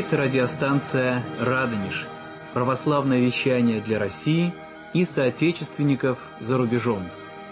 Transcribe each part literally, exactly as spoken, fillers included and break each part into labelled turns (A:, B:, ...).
A: Это радиостанция «Радонеж», православное вещание для России и соотечественников за рубежом.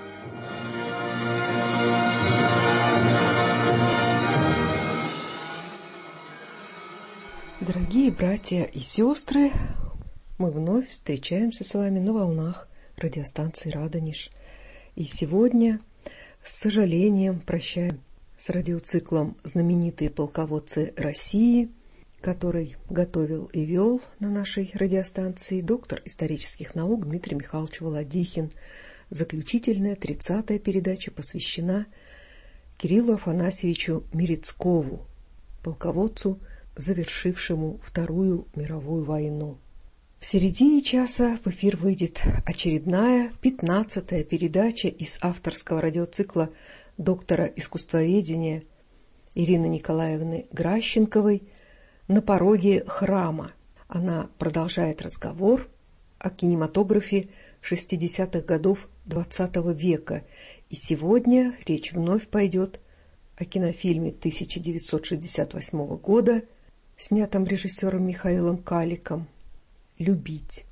B: Дорогие братья и сестры, мы вновь встречаемся с вами на волнах радиостанции «Радонеж». И сегодня, с сожалением, прощаем с радиоциклом «Знаменитые полководцы России», который готовил и вел на нашей радиостанции доктор исторических наук Дмитрий Михайлович Володихин. Заключительная тридцатая передача посвящена Кириллу Афанасьевичу Мерецкову, полководцу, завершившему Вторую мировую войну. В середине часа в эфир выйдет очередная пятнадцатая передача из авторского радиоцикла доктора искусствоведения Ирины Николаевны Гращенковой «На пороге храма». Она продолжает разговор о кинематографе шестидесятых годов двадцатого века. И сегодня речь вновь пойдет о кинофильме тысяча девятьсот шестьдесят восьмого года, снятом режиссером Михаилом Каликом, «Любить».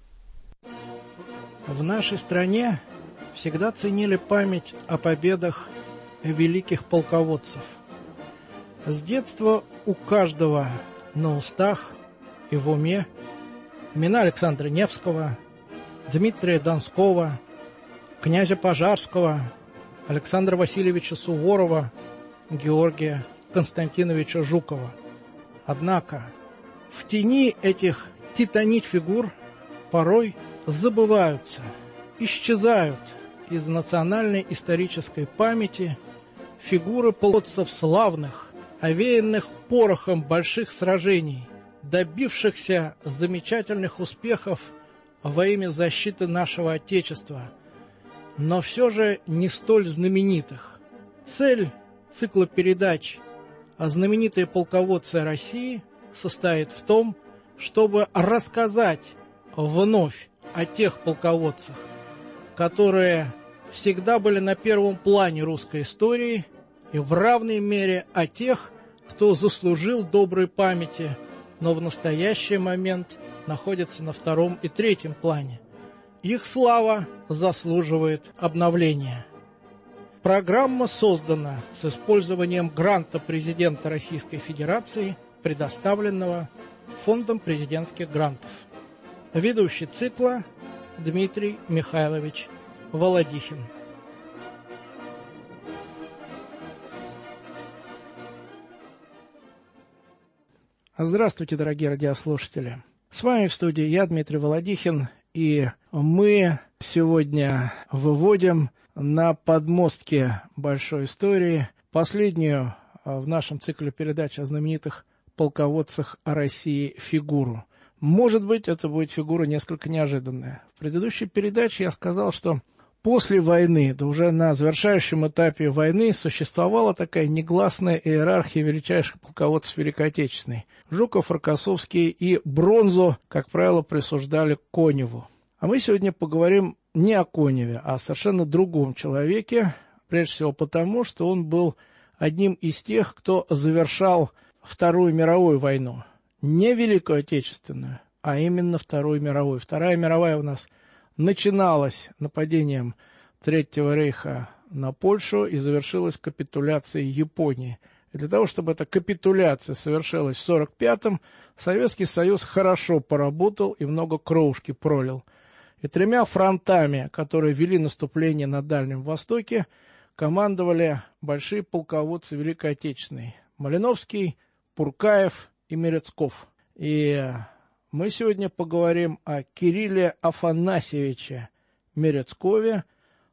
C: В нашей стране всегда ценили память о победах великих полководцев. С детства у каждого на устах и в уме имена Александра Невского, Дмитрия Донского, князя Пожарского, Александра Васильевича Суворова, Георгия Константиновича Жукова. Однако в тени этих титаник фигур порой забываются, исчезают из национальной исторической памяти фигуры полководцев славных, овеянных порохом больших сражений, добившихся замечательных успехов во имя защиты нашего Отечества, но все же не столь знаменитых. Цель цикла передач о знаменитые полководцы России состоит в том, чтобы рассказать вновь о тех полководцах, которые всегда были на первом плане русской истории, и в равной мере о тех, кто заслужил доброй памяти, но в настоящий момент находится на втором и третьем плане. Их слава заслуживает обновления. Программа создана с использованием гранта президента Российской Федерации, предоставленного Фондом президентских грантов. Ведущий цикла Дмитрий Михайлович Володихин. Здравствуйте, дорогие радиослушатели. С вами в студии я, Дмитрий Володихин, и мы сегодня выводим на подмостке большой истории последнюю в нашем цикле передач о знаменитых полководцах России фигуру. Может быть, это будет фигура несколько неожиданная. В предыдущей передаче я сказал, что после войны, да уже на завершающем этапе войны, существовала такая негласная иерархия величайших полководцев Великой Отечественной. Жуков, Рокоссовский и бронзу, как правило, присуждали Коневу. А мы сегодня поговорим не о Коневе, а о совершенно другом человеке, прежде всего потому, что он был одним из тех, кто завершал Вторую мировую войну. Не Великую Отечественную, а именно Вторую мировую. Вторая мировая у нас начиналась нападением Третьего рейха на Польшу и завершилась капитуляцией Японии. И для того, чтобы эта капитуляция совершилась в сорок пятом, Советский Союз хорошо поработал и много кровушки пролил. И тремя фронтами, которые вели наступление на Дальнем Востоке, командовали большие полководцы Великой Отечественной: Малиновский, Пуркаев и Мерецков. И мы сегодня поговорим о Кирилле Афанасьевиче Мерецкове,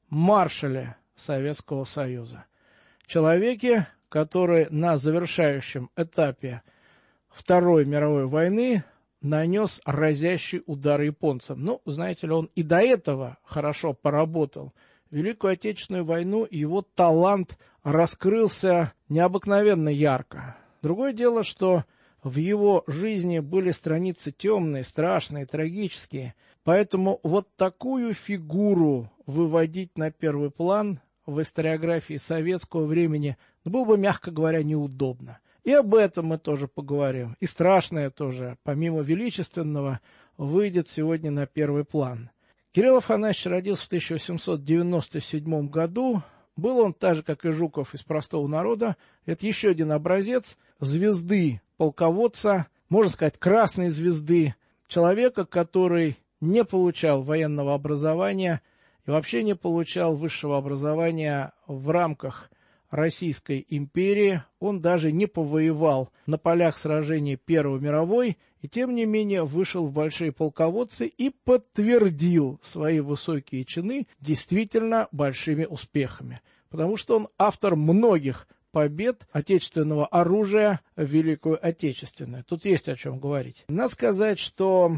C: маршале Советского Союза. Человеке, который на завершающем этапе Второй мировой войны нанес разящий удар японцам. Ну, знаете ли, он и до этого хорошо поработал. Великую Отечественную войну его талант раскрылся необыкновенно ярко. Другое дело, что в его жизни были страницы темные, страшные, трагические. Поэтому вот такую фигуру выводить на первый план в историографии советского времени было бы, мягко говоря, неудобно. И об этом мы тоже поговорим. И страшное тоже, помимо величественного, выйдет сегодня на первый план. Кирилл Афанасьевич родился в тысяча восемьсот девяносто седьмом году. Был он так же, как и Жуков, из простого народа. Это еще один образец звезды полководца, можно сказать, красной звезды, человека, который не получал военного образования и вообще не получал высшего образования в рамках Российской империи. Он даже не повоевал на полях сражений Первой мировой, и тем не менее вышел в большие полководцы и подтвердил свои высокие чины действительно большими успехами, потому что он автор многих побед отечественного оружия в Великую Отечественную. Тут есть о чем говорить. Надо сказать, что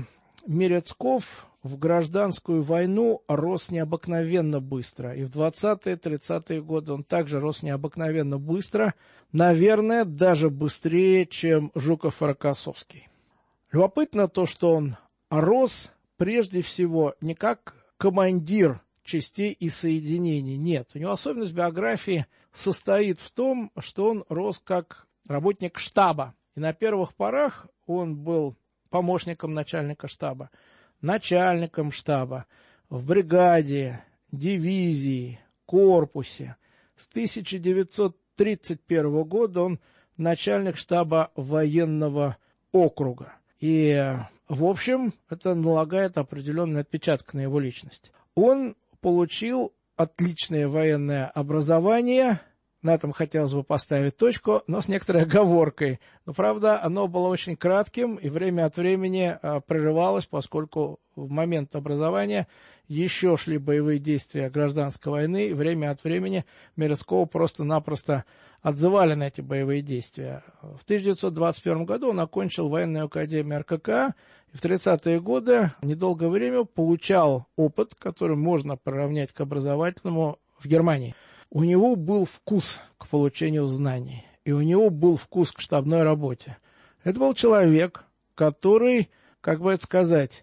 C: Мерецков в гражданскую войну рос необыкновенно быстро. И в двадцатые-тридцатые годы он также рос необыкновенно быстро. Наверное, даже быстрее, чем Жуков и Рокоссовский. Любопытно то, что он рос прежде всего не как командир частей и соединений. Нет, у него особенность биографии состоит в том, что он рос как работник штаба. И на первых порах он был помощником начальника штаба, начальником штаба в бригаде, дивизии, корпусе. С тысяча девятьсот тридцать первого года он начальник штаба военного округа. И, в общем, это налагает определенный отпечаток на его личность. Он получил отличное военное образование. На этом хотелось бы поставить точку, но с некоторой оговоркой. Но, правда, оно было очень кратким и время от времени а, прерывалось, поскольку в момент образования еще шли боевые действия гражданской войны, и время от времени Мерецкого просто-напросто отзывали на эти боевые действия. В тысяча девятьсот двадцать первом году он окончил военную академию эр ка ка, и в тридцатые годы недолгое время получал опыт, который можно приравнять к образовательному в Германии. У него был вкус к получению знаний, и у него был вкус к штабной работе. Это был человек, который, как бы это сказать,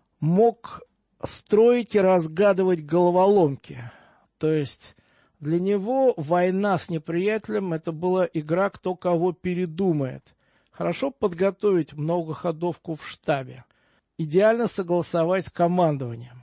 C: мог строить и разгадывать головоломки. То есть для него война с неприятелем — это была игра «кто кого передумает». Хорошо подготовить многоходовку в штабе, идеально согласовать с командованием.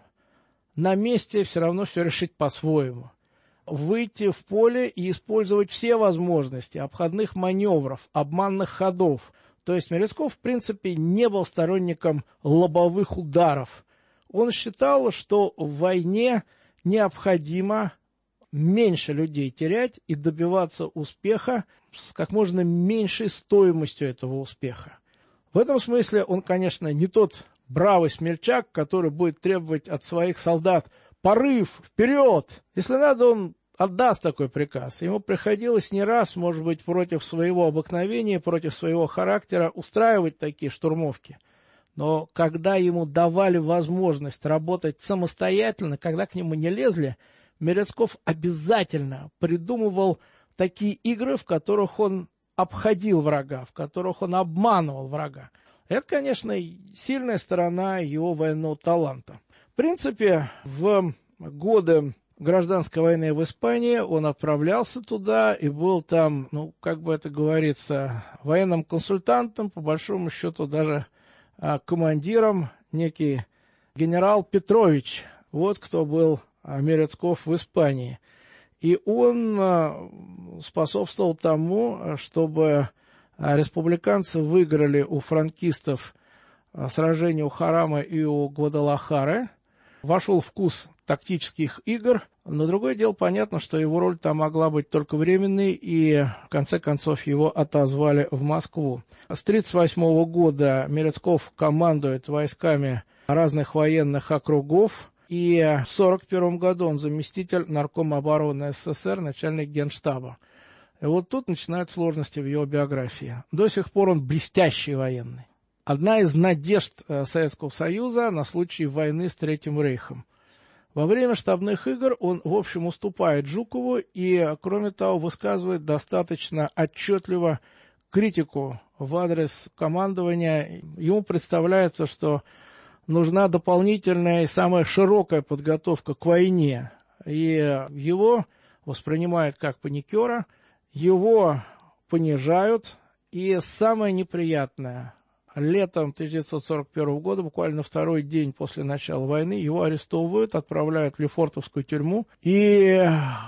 C: На месте все равно все решить по-своему. Выйти в поле и использовать все возможности обходных маневров, обманных ходов. То есть Мерецков, в принципе, не был сторонником лобовых ударов. Он считал, что в войне необходимо меньше людей терять и добиваться успеха с как можно меньшей стоимостью этого успеха. В этом смысле он, конечно, не тот бравый смельчак, который будет требовать от своих солдат порыв, вперед! Если надо, он отдаст такой приказ. Ему приходилось не раз, может быть, против своего обыкновения, против своего характера устраивать такие штурмовки. Но когда ему давали возможность работать самостоятельно, когда к нему не лезли, Мерецков обязательно придумывал такие игры, в которых он обходил врага, в которых он обманывал врага. Это, конечно, сильная сторона его военного таланта. В принципе, в годы гражданской войны в Испании он отправлялся туда и был там, ну, как бы это говорится, военным консультантом, по большому счету даже а, командиром, некий генерал Петрович. Вот кто был а, Мерецков в Испании. И он а, способствовал тому, чтобы а, республиканцы выиграли у франкистов а, сражение у Харама и у Гвадалахары. Вошел в вкус тактических игр, но другое дело, понятно, что его роль там могла быть только временной, и в конце концов его отозвали в Москву. С тридцать восьмого года Мерецков командует войсками разных военных округов, и в сорок первом году он заместитель наркома обороны СССР, начальник генштаба. И вот тут начинаются сложности в его биографии. До сих пор он блестящий военный. Одна из надежд Советского Союза на случай войны с Третьим Рейхом. Во время штабных игр он, в общем, уступает Жукову и, кроме того, высказывает достаточно отчетливо критику в адрес командования. Ему представляется, что нужна дополнительная и самая широкая подготовка к войне. И его воспринимают как паникера, его понижают, И самое неприятное, летом тысяча девятьсот сорок первого года, буквально на второй день после начала войны, его арестовывают, отправляют в Лефортовскую тюрьму. И,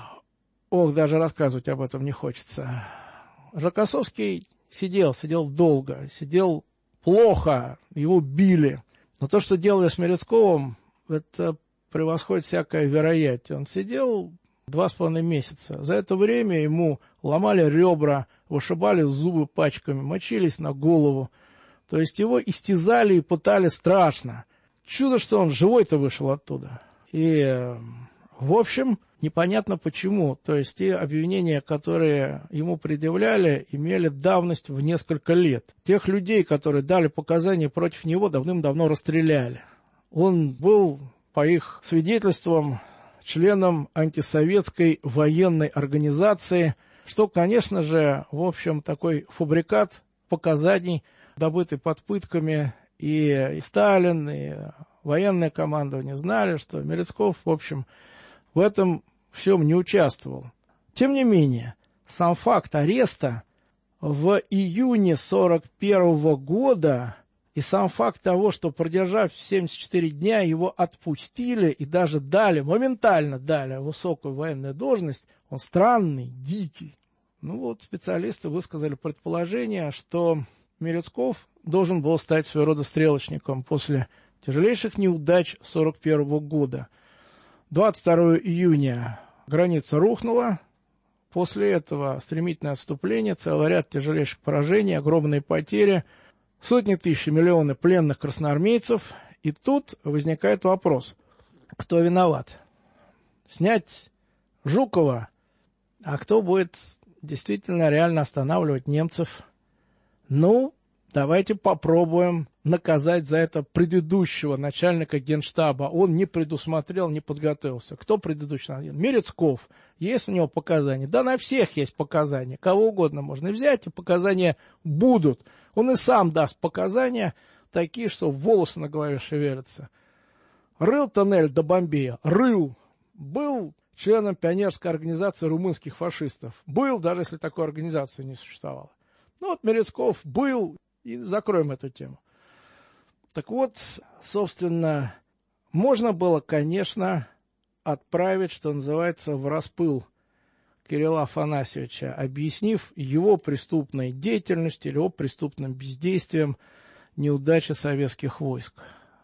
C: ох, даже рассказывать об этом не хочется. Рокоссовский сидел, сидел долго, сидел плохо, его били. Но то, что делали с Мерецковым, это превосходит всякое вероятие. Он сидел два с половиной месяца. За это время ему ломали ребра, вышибали зубы пачками, мочились на голову. То есть его истязали и пытали страшно. Чудо, что он живой-то вышел оттуда. И, в общем, непонятно почему. То есть те обвинения, которые ему предъявляли, имели давность в несколько лет. Тех людей, которые дали показания против него, давным-давно расстреляли. Он был, по их свидетельствам, членом антисоветской военной организации, что, конечно же, в общем, такой фабрикат показаний, добытый под пытками, и, и Сталин, и военное командование знали, что Мерецков, в общем, в этом всем не участвовал. Тем не менее, сам факт ареста в июне сорок первого года и сам факт того, что, продержав семьдесят четыре дня, его отпустили и даже дали, моментально дали высокую военную должность, он странный, дикий. Ну вот специалисты высказали предположение, что Мерецков должен был стать своего рода стрелочником после тяжелейших неудач сорок первого года. двадцать второго июня граница рухнула. После этого стремительное отступление, целый ряд тяжелейших поражений, огромные потери, сотни тысяч, миллионы пленных красноармейцев. И тут возникает вопрос, кто виноват? Снять Жукова, а кто будет действительно реально останавливать немцев? Ну, давайте попробуем наказать за это предыдущего начальника Генштаба. Он не предусмотрел, не подготовился. Кто предыдущий? Мерецков. Есть у него показания? Да на всех есть показания. Кого угодно можно взять, и показания будут. Он и сам даст показания такие, что волосы на голове шевелятся. Рыл тоннель до Бомбея? Рыл. Был членом пионерской организации румынских фашистов. Был, даже если такой организации не существовало. Ну вот Мерецков был, и закроем эту тему. Так вот, собственно, можно было, конечно, отправить, что называется, в распыл Кирилла Афанасьевича, объяснив его преступной деятельностью или его преступным бездействием неудачи советских войск.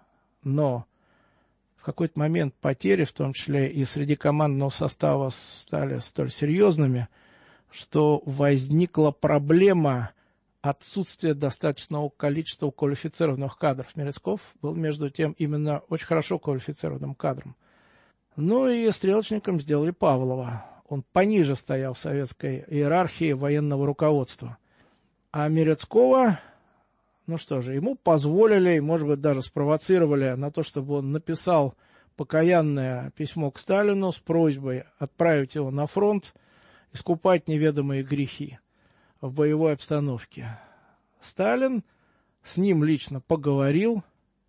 C: Но в какой-то момент потери, в том числе и среди командного состава, стали столь серьезными, что возникла проблема отсутствия достаточного количества квалифицированных кадров. Мерецков был, между тем, именно очень хорошо квалифицированным кадром. Ну и стрелочником сделали Павлова. Он пониже стоял в советской иерархии военного руководства. А Мерецкого, ну что же, ему позволили, может быть, даже спровоцировали на то, чтобы он написал покаянное письмо к Сталину с просьбой отправить его на фронт, искупать неведомые грехи в боевой обстановке. Сталин с ним лично поговорил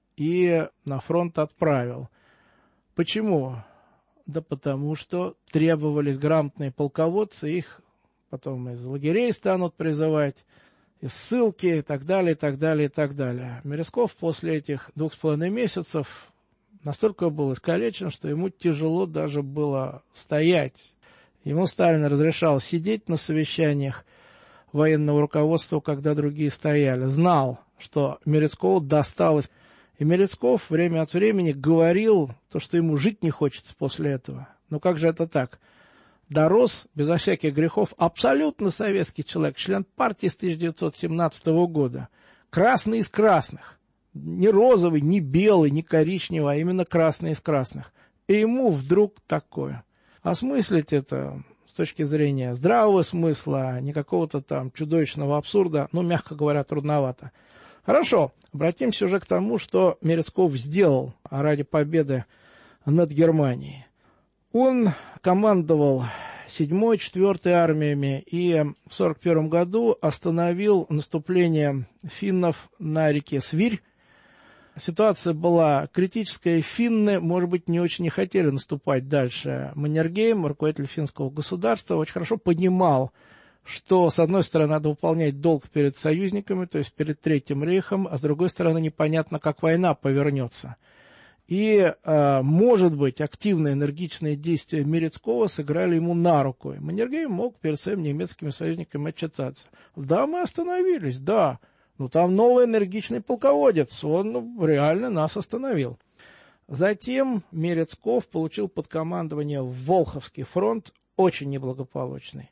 C: и на фронт отправил. Почему? Да потому что требовались грамотные полководцы, их потом из лагерей станут призывать, из ссылки и так далее, и так далее, и так далее. Мерецков после этих двух с половиной месяцев настолько был искалечен, что ему тяжело даже было стоять. Ему Сталин разрешал сидеть на совещаниях военного руководства, когда другие стояли. Знал, что Мерецкову досталось. И Мерецков время от времени говорил, то, что ему жить не хочется после этого. Но как же это так? Дорос, безо всяких грехов, абсолютно советский человек, член партии с тысяча девятьсот семнадцатого года. Красный из красных. Не розовый, не белый, не коричневый, а именно красный из красных. И ему вдруг такое. Осмыслить это с точки зрения здравого смысла, не какого-то там чудовищного абсурда, ну, мягко говоря, трудновато. Хорошо, обратимся уже к тому, что Мерецков сделал ради победы над Германией. Он командовал седьмой, четвёртой армиями и в сорок первом году остановил наступление финнов на реке Свирь. Ситуация была критическая. Финны, может быть, не очень не хотели наступать дальше. Маннергейм, руководитель финского государства, очень хорошо понимал, что, с одной стороны, надо выполнять долг перед союзниками, то есть перед Третьим рейхом, а с другой стороны, непонятно, как война повернется. И, э, может быть, активные, энергичные действия Мерецкого сыграли ему на руку. Маннергейм мог перед своими немецкими союзниками отчитаться. Да, мы остановились, да, но там новый энергичный полководец, он реально нас остановил. Затем Мерецков получил под командование Волховский фронт, очень неблагополучный.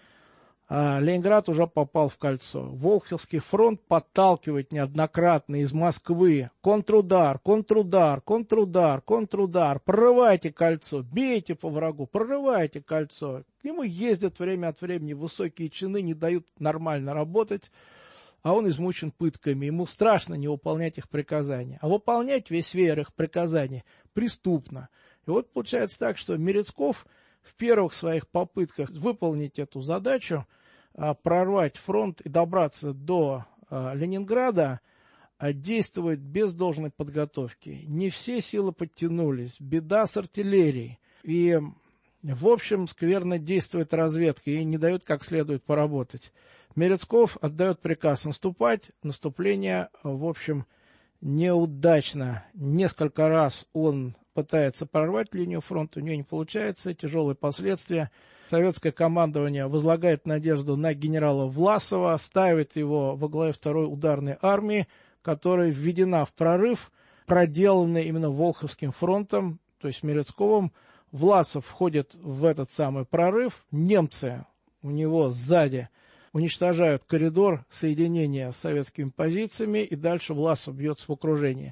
C: А Ленинград уже попал в кольцо. Волховский фронт подталкивает неоднократно из Москвы. Контрудар, контрудар, контрудар, контрудар. Прорывайте кольцо, бейте по врагу, прорывайте кольцо. К нему ездят время от времени высокие чины, не дают нормально работать. А он измучен пытками. Ему страшно не выполнять их приказания. А выполнять весь веер их приказаний преступно. И вот получается так, что Мерецков в первых своих попытках выполнить эту задачу, прорвать фронт и добраться до Ленинграда, действует без должной подготовки. Не все силы подтянулись, беда с артиллерией. И, в общем, скверно действует разведка и не дает как следует поработать. Мерецков отдает приказ наступать, наступление, в общем, неудачно. Несколько раз он пытается прорвать линию фронта, у нее не получается, тяжелые последствия. Советское командование возлагает надежду на генерала Власова, ставит его во главе второй ударной армии, которая введена в прорыв, проделанный именно Волховским фронтом, то есть Мерецковым. Власов входит в этот самый прорыв, немцы у него сзади уничтожают коридор соединения с советскими позициями, и дальше Власов бьется в окружении.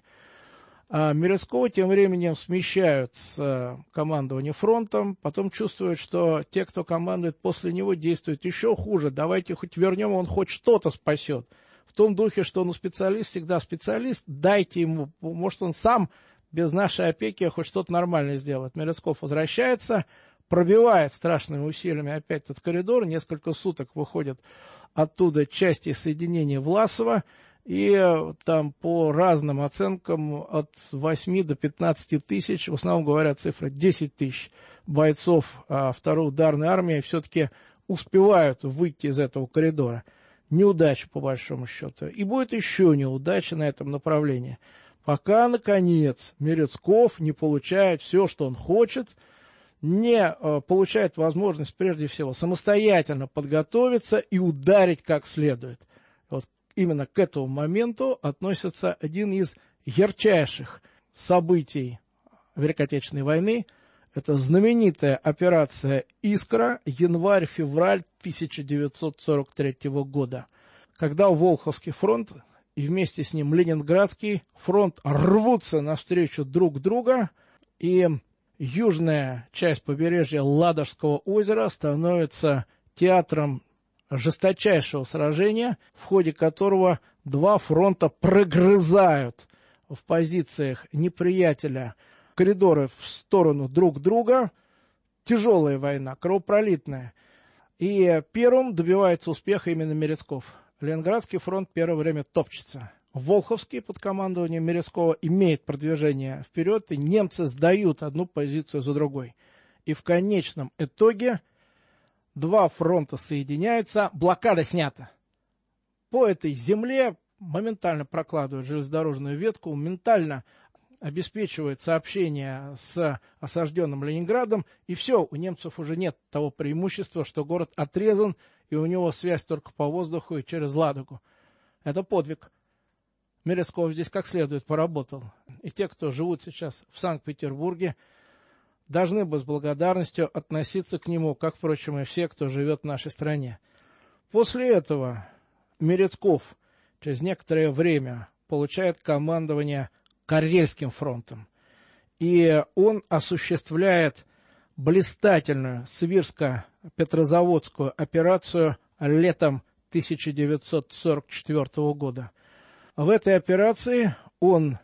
C: А Мерецкого тем временем смещают с командования фронтом, потом чувствуют, что те, кто командует после него, действуют еще хуже. Давайте хоть вернем, он хоть что-то спасет. В том духе, что он специалист, всегда специалист, дайте ему, может он сам без нашей опеки хоть что-то нормальное сделает. Мерецков возвращается, пробивает страшными усилиями опять этот коридор, несколько суток выходят оттуда части соединения Власова, и там по разным оценкам от восьми до пятнадцати тысяч, в основном говорят цифры десять тысяч бойцов а, второй ударной армии все-таки успевают выйти из этого коридора. Неудача по большому счету. И будет еще неудача на этом направлении. Пока, наконец, Мерецков не получает все, что он хочет, не а, получает возможность, прежде всего, самостоятельно подготовиться и ударить как следует. Вот именно к этому моменту относится один из ярчайших событий Великой Отечественной войны. Это знаменитая операция «Искра», январь-февраль тысяча девятьсот сорок третьего года, когда Волховский фронт и вместе с ним Ленинградский фронт рвутся навстречу друг друга, и южная часть побережья Ладожского озера становится театром жесточайшего сражения, в ходе которого два фронта прогрызают в позициях неприятеля коридоры в сторону друг друга. Тяжелая война, кровопролитная. И первым добивается успеха именно Мерецков. Ленинградский фронт первое время топчется. Волховский под командованием Мерецкого имеет продвижение вперед, и немцы сдают одну позицию за другой. И в конечном итоге два фронта соединяются, блокада снята. По этой земле моментально прокладывают железнодорожную ветку, моментально обеспечивает сообщение с осажденным Ленинградом, и все, у немцев уже нет того преимущества, что город отрезан, и у него связь только по воздуху и через Ладогу. Это подвиг. Мерецков здесь как следует поработал. И те, кто живут сейчас в Санкт-Петербурге, должны бы с благодарностью относиться к нему, как, впрочем, и все, кто живет в нашей стране. После этого Мерецков через некоторое время получает командование Карельским фронтом. И он осуществляет блистательную Свирско-Петрозаводскую операцию летом тысяча девятьсот сорок четвёртого года. В этой операции он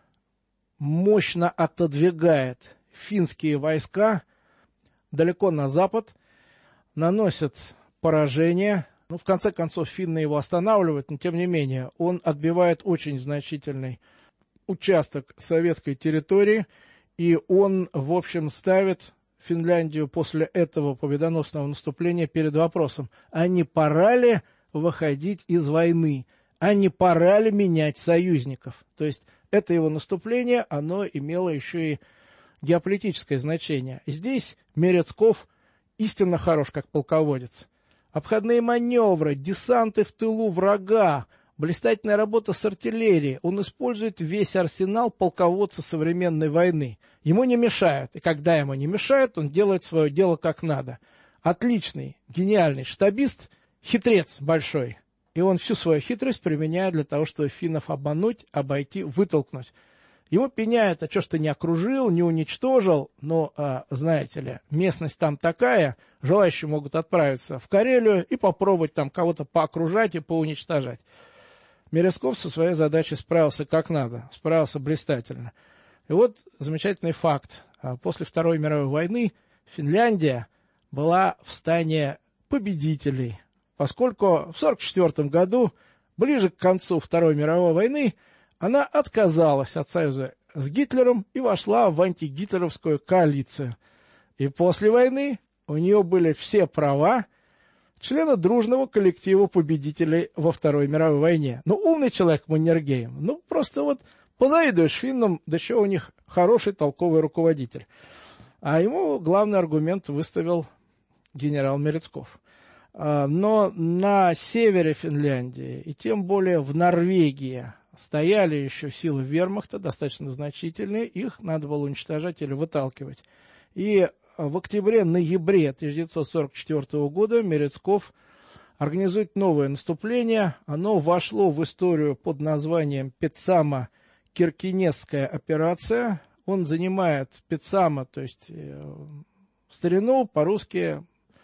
C: мощно отодвигает финские войска далеко на запад, наносит поражение. Ну, в конце концов, финны его останавливают, но тем не менее он отбивает очень значительный участок советской территории, и он, в общем, ставит Финляндию после этого победоносного наступления перед вопросом, а не пора ли выходить из войны, а не пора ли менять союзников. То есть это его наступление, оно имело еще и геополитическое значение. Здесь Мерецков истинно хорош как полководец. Обходные маневры, десанты в тылу врага, блистательная работа с артиллерией. Он использует весь арсенал полководца современной войны. Ему не мешают, и когда ему не мешают, он делает свое дело как надо. Отличный, гениальный штабист, хитрец большой. И он всю свою хитрость применяет для того, чтобы финнов обмануть, обойти, вытолкнуть. Ему пеняют, а что ж ты не окружил, не уничтожил, но, а, знаете ли, местность там такая, желающие могут отправиться в Карелию и попробовать там кого-то поокружать и поуничтожать. Мерецков со своей задачей справился как надо, справился блистательно. И вот замечательный факт. После Второй мировой войны Финляндия была в стане победителей, поскольку в сорок четвёртом году, ближе к концу Второй мировой войны, она отказалась от союза с Гитлером и вошла в антигитлеровскую коалицию. И после войны у нее были все права члена дружного коллектива победителей во Второй мировой войне. Ну, умный человек Маннергейм. Ну, просто вот позавидуешь финнам, да еще у них хороший, толковый руководитель. А ему главный аргумент выставил генерал Мерецков. Но на севере Финляндии, и тем более в Норвегии, стояли еще силы вермахта, достаточно значительные, их надо было уничтожать или выталкивать. И в октябре-ноябре тысяча девятьсот сорок четвёртого года Мерецков организует новое наступление. Оно вошло в историю под названием Петсамо-Киркенесская операция. Он занимает Петсамо, то есть э, в старину по-русски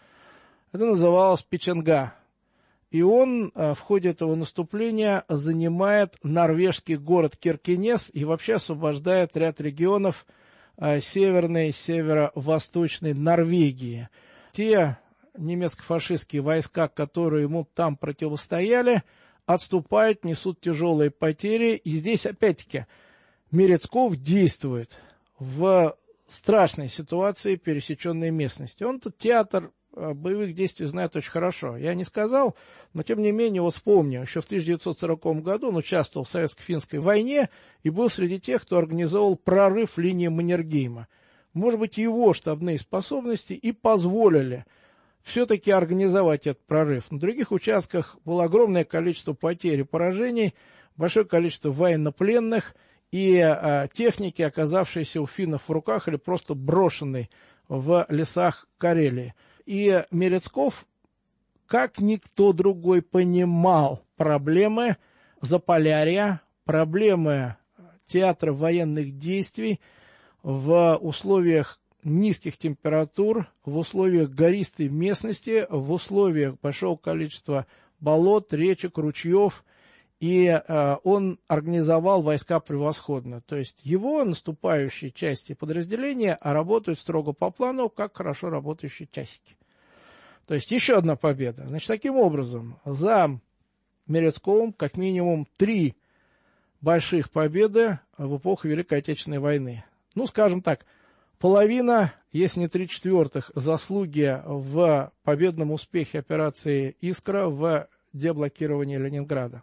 C: это называлось Печенга. И он э, в ходе этого наступления занимает норвежский город Киркенес и вообще освобождает ряд регионов э, северной, северо-восточной Норвегии. Те немецко-фашистские войска, которые ему там противостояли, отступают, несут тяжелые потери. И здесь, опять-таки, Мерецков действует в страшной ситуации пересеченной местности. Он тут театр боевых действий знает очень хорошо. Я не сказал, но тем не менее вот вспомню, еще в тысяча девятьсот сороковом году он участвовал в советско-финской войне и был среди тех, кто организовал прорыв линии Маннергейма. Может быть, его штабные способности и позволили все-таки организовать этот прорыв. На других участках было огромное количество потерь и поражений, большое количество военнопленных и а, техники, оказавшейся у финнов в руках или просто брошенной в лесах Карелии. И Мерецков, как никто другой, понимал проблемы Заполярья, проблемы театра военных действий в условиях низких температур, в условиях гористой местности, в условиях большого количества болот, речек, ручьев. И э, он организовал войска превосходно. То есть его наступающие части подразделения работают строго по плану, как хорошо работающие часики. То есть еще одна победа. Значит, таким образом, за Мерецковым как минимум три больших победы в эпоху Великой Отечественной войны. Ну, скажем так, половина, если не три четвертых, заслуги в победном успехе операции «Искра» в деблокировании Ленинграда.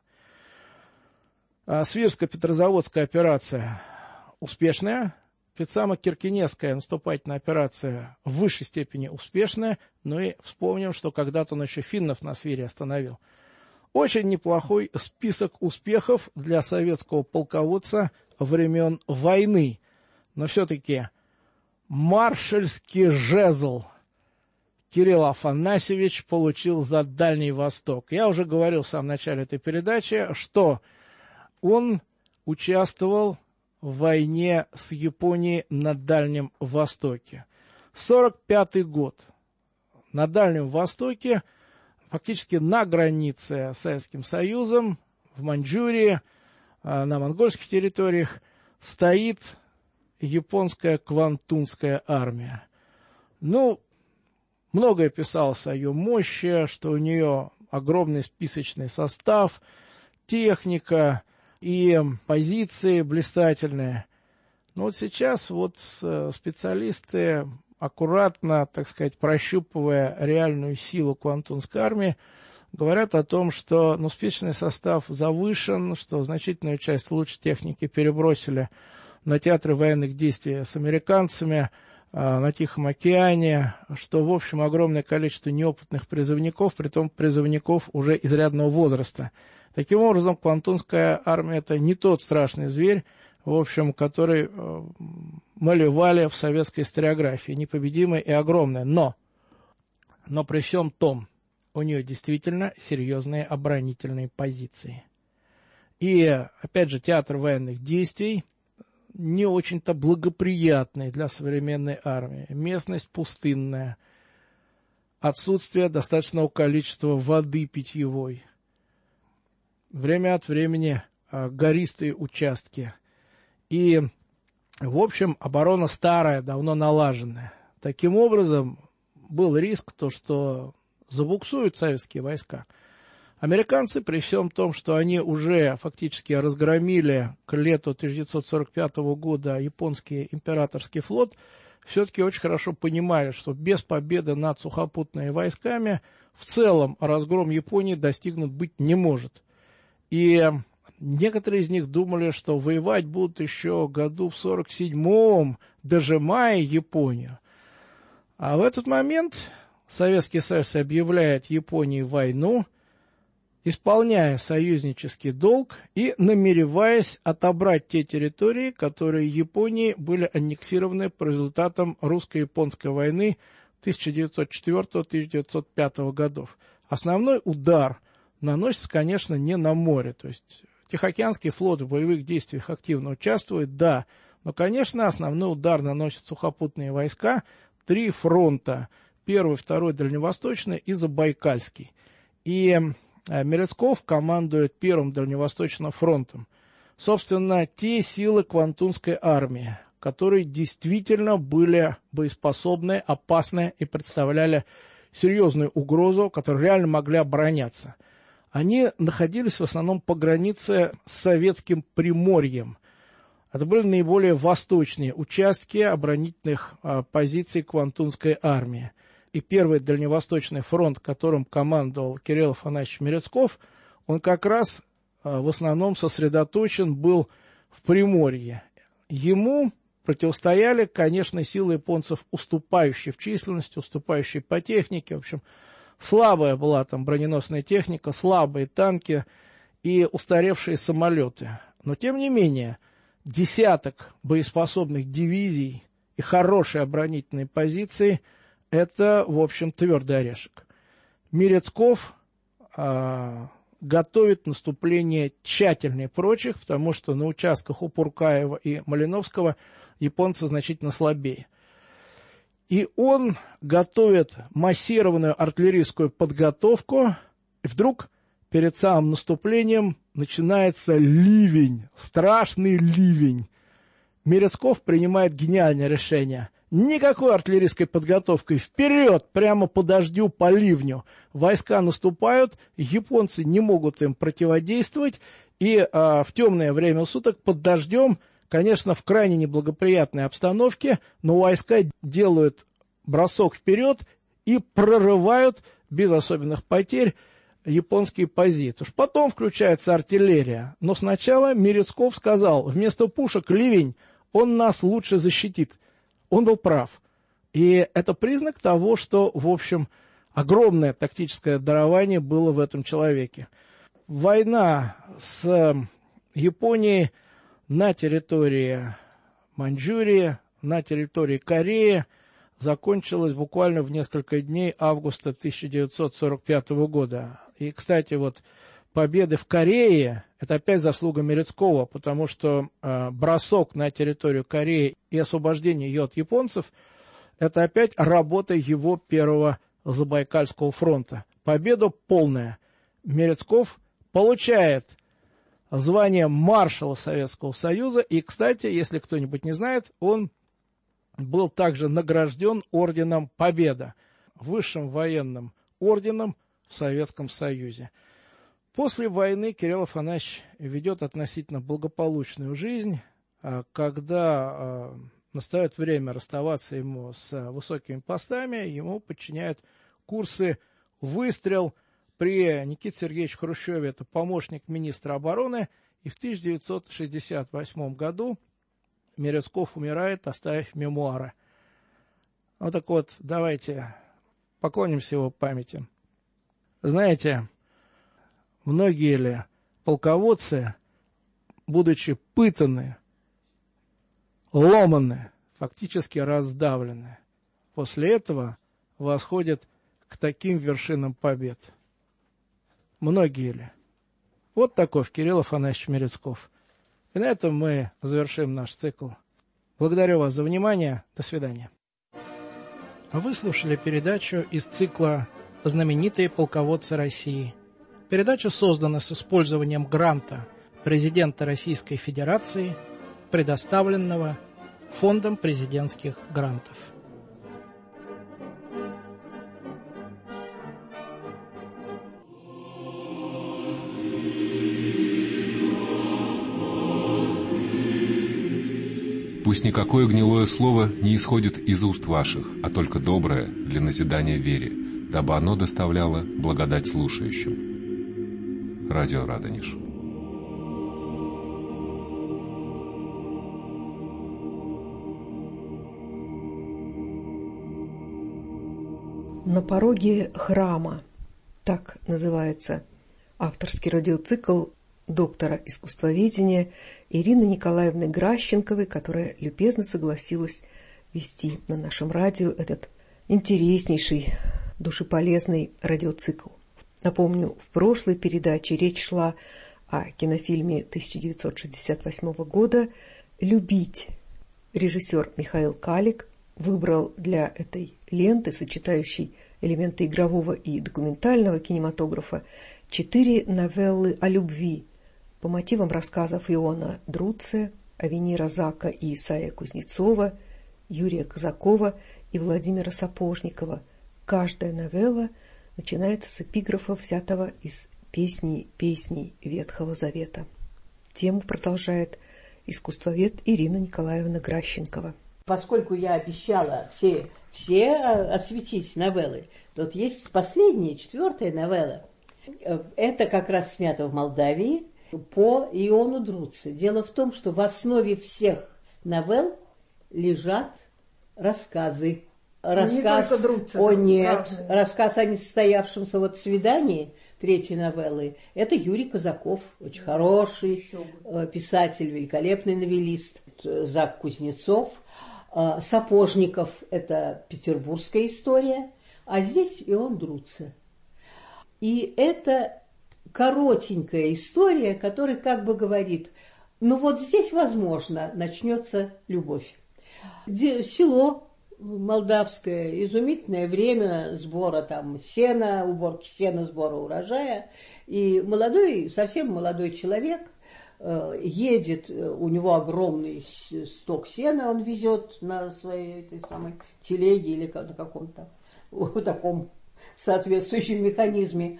C: Свирско-Петрозаводская операция успешная, Петсамо-Киркенесская наступательная операция в высшей степени успешная, но и вспомним, что когда-то он еще финнов на Свире остановил. Очень неплохой список успехов для советского полководца времен войны, но все-таки маршальский жезл Кирилл Афанасьевич получил за Дальний Восток. Я уже говорил в самом начале этой передачи, что он участвовал в войне с Японией на Дальнем Востоке. сорок пятый год. На Дальнем Востоке, фактически на границе с Советским Союзом, в Маньчжурии, на монгольских территориях, стоит японская Квантунская армия. Ну, многое писалось о ее мощи, что у нее огромный списочный состав, техника и позиции блистательные. Но вот сейчас вот специалисты аккуратно, так сказать, прощупывая реальную силу Квантунской армии, говорят о том, что ну, списочный состав завышен, что значительную часть лучшей техники перебросили на театры военных действий с американцами, на Тихом океане, что, в общем, огромное количество неопытных призывников, притом призывников уже изрядного возраста. Таким образом, Квантунская армия – это не тот страшный зверь, в общем, который э, малевали в советской историографии, непобедимая и огромная. Но, но при всем том, у нее действительно серьезные оборонительные позиции. И, опять же, театр военных действий не очень-то благоприятный для современной армии. Местность пустынная, отсутствие достаточного количества воды питьевой, время от времени а, гористые участки. И, в общем, оборона старая, давно налаженная. Таким образом, был риск, то, что забуксуют советские войска. Американцы, при всем том, что они уже фактически разгромили к лету тысяча девятьсот сорок пятого года японский императорский флот, все-таки очень хорошо понимали, что без победы над сухопутными войсками в целом разгром Японии достигнут быть не может. И некоторые из них думали, что воевать будут еще году в сорок седьмом, дожимая Японию. А в этот момент Советский Союз объявляет Японии войну, исполняя союзнический долг и намереваясь отобрать те территории, которые Японии были аннексированы по результатам русско-японской войны тысяча девятьсот четвёртого — тысяча девятьсот пятого годов. Основной удар наносится, конечно, не на море, то есть Тихоокеанский флот в боевых действиях активно участвует, да, но, конечно, основной удар наносят сухопутные войска, три фронта, первый, второй, дальневосточный и Забайкальский. И Мерецков командует первым дальневосточным фронтом. Собственно, те силы Квантунской армии, которые действительно были боеспособны, опасны и представляли серьезную угрозу, которые реально могли обороняться. Они находились в основном по границе с советским Приморьем. Это были наиболее восточные участки оборонительных а, позиций Квантунской армии. И первый дальневосточный фронт, которым командовал Кирилл Афанасьевич Мерецков, он как раз а, в основном сосредоточен был в Приморье. Ему противостояли, конечно, силы японцев, уступающие в численности, уступающие по технике. В общем, слабая была там броненосная техника, слабые танки и устаревшие самолеты. Но, тем не менее, десяток боеспособных дивизий и хорошие оборонительные позиции – это, в общем, твердый орешек. Мерецков а, готовит наступление тщательнее прочих, потому что на участках у Пуркаева и Малиновского японцы значительно слабее. И он готовит массированную артиллерийскую подготовку, и вдруг перед самым наступлением начинается ливень, страшный ливень. Мерецков принимает гениальное решение. Никакой артиллерийской подготовкой. Вперед, прямо по дождю, по ливню. Войска наступают, японцы не могут им противодействовать. И а, в темное время суток под дождем, конечно, в крайне неблагоприятной обстановке, но войска делают бросок вперед и прорывают без особенных потерь японские позиции. Уж потом включается артиллерия. Но сначала Мерецков сказал, вместо пушек ливень, он нас лучше защитит. Он был прав. И это признак того, что, в общем, огромное тактическое дарование было в этом человеке. Война с Японией на территории Маньчжурии, на территории Кореи закончилась буквально в несколько дней августа тысяча девятьсот сорок пятого года. И, кстати, вот победы в Корее – это опять заслуга Мерецкого, потому что э, бросок на территорию Кореи и освобождение ее от японцев – это опять работа его первого Забайкальского фронта. Победа полная. Мерецков получает звание маршала Советского Союза. И, кстати, если кто-нибудь не знает, он был также награжден орденом Победа, высшим военным орденом в Советском Союзе. После войны Кирилл Афанасьевич ведет относительно благополучную жизнь, когда настает время расставаться ему с высокими постами, ему подчиняют курсы «Выстрел» при Никите Сергеевиче Хрущеве, это помощник министра обороны, и в тысяча девятьсот шестьдесят восьмом году Мерецков умирает, оставив мемуары. Ну так вот, давайте поклонимся его памяти. Знаете, многие ли полководцы, будучи пытаны, ломаны, фактически раздавлены, после этого восходят к таким вершинам побед? Многие ли? Вот таков Кирилл Афанасьевич Мерецков. И на этом мы завершим наш цикл. Благодарю вас за внимание. До свидания. Вы слушали передачу из цикла «Знаменитые полководцы России». Передача создана с использованием гранта президента Российской Федерации, предоставленного Фондом президентских грантов.
D: Пусть никакое гнилое слово не исходит из уст ваших, а только доброе для назидания вере, дабы оно доставляло благодать слушающим. Радио Радонеж.
B: На пороге храма. Так называется авторский радиоцикл доктора искусствоведения Ирины Николаевны Гращенковой, которая любезно согласилась вести на нашем радио этот интереснейший, душеполезный радиоцикл. Напомню, в прошлой передаче речь шла о кинофильме тысяча девятьсот шестьдесят восьмого года «Любить». Режиссер Михаил Калик выбрал для этой ленты, сочетающей элементы игрового и документального кинематографа, четыре новеллы о любви по мотивам рассказов Иона Друце, Авенира Зака и Исаия Кузнецова, Юрия Казакова и Владимира Сапожникова. Каждая новелла начинается с эпиграфа, взятого из песни песней Ветхого Завета. Тему продолжает искусствовед Ирина Николаевна Гращенкова.
E: Поскольку я обещала все, все осветить новеллы, тут есть последняя, четвертая новелла. Это как раз снято в Молдавии по Иону Друце. Дело в том, что в основе всех новелл лежат рассказы. Рассказ
B: не Друце,
E: о нет,
B: разные.
E: Рассказ о несостоявшемся вот свидании третьей новеллы. Это Юрий Казаков, очень да, хороший писатель, великолепный новеллист. Зак Кузнецов. Сапожников – это петербургская история, а здесь Ион Друце. И это коротенькая история, которая как бы говорит, ну вот здесь, возможно, начнется любовь. Село молдавское, изумительное время сбора там сена, уборки сена, сбора урожая. И молодой, совсем молодой человек едет, у него огромный сток сена, он везет на своей этой самой телеге или на каком-то вот таком соответствующем механизме.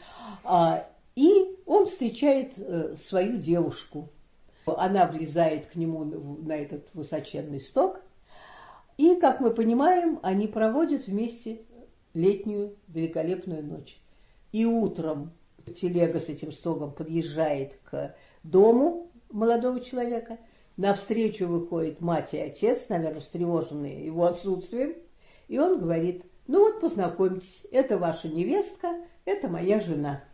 E: И он встречает свою девушку. Она влезает к нему на этот высоченный сток. И, как мы понимаем, они проводят вместе летнюю великолепную ночь. И утром телега с этим стоком подъезжает к дому молодого человека. Навстречу выходит мать и отец, наверное, встревоженные его отсутствием. И он говорит, ну вот познакомьтесь, это ваша невестка, это моя жена.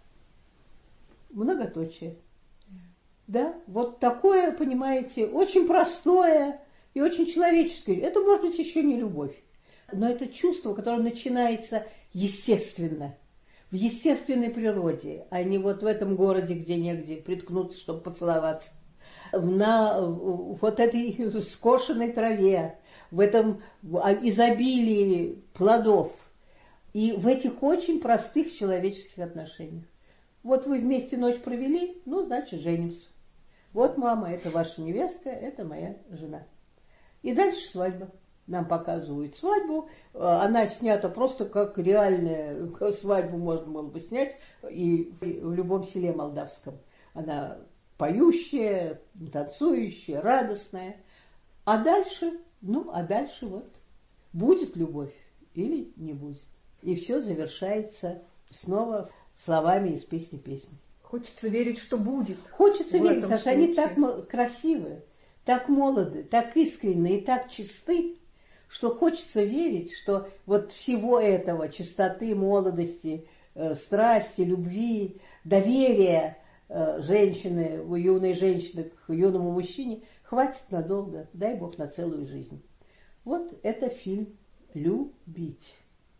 E: Многоточие. Да, вот такое, понимаете, очень простое и очень человеческое. Это может быть еще не любовь, но это чувство, которое начинается естественно, в естественной природе, а не вот в этом городе, где негде приткнуться, чтобы поцеловаться. На вот этой скошенной траве, в этом изобилии плодов и в этих очень простых человеческих отношениях. Вот вы вместе ночь провели, ну, значит, женимся. Вот, мама, это ваша невестка, это моя жена. И дальше свадьба. Нам показывают свадьбу. Она снята просто как реальная свадьбу можно было бы снять и в любом селе молдавском. Она поющая, танцующая, радостная. А дальше Ну, а дальше вот будет любовь или не будет. И все завершается снова словами из песни песни.
B: Хочется верить, что будет.
E: Хочется верить, потому что они так красивы, так молоды, так искренны и так чисты, что хочется верить, что вот всего этого, чистоты, молодости, э, страсти, любви, доверия э, женщины, юной женщины к юному мужчине хватит надолго, дай Бог, на целую жизнь. Вот это фильм «Любить».